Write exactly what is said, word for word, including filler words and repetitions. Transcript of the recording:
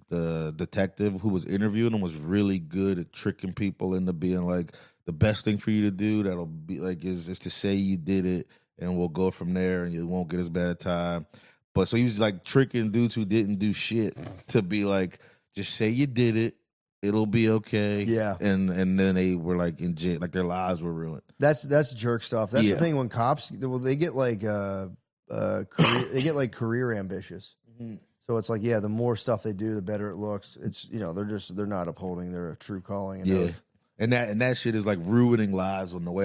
the detective who was interviewing him was really good at tricking people into being like, the best thing for you to do that'll be like is is to say you did it, and we'll go from there, and you won't get as bad a time. But so he was like tricking dudes who didn't do shit to be like, just say you did it, it'll be okay. Yeah, and and then they were like in jail, like their lives were ruined. That's that's jerk stuff. That's Yeah. the thing when cops, well, they get like uh, uh, career, they get like career ambitious. Mm-hmm. So it's like, yeah, the more stuff they do, the better it looks. It's, you know, they're just they're not upholding their true calling enough. Yeah, and that and that shit is like ruining lives on the way.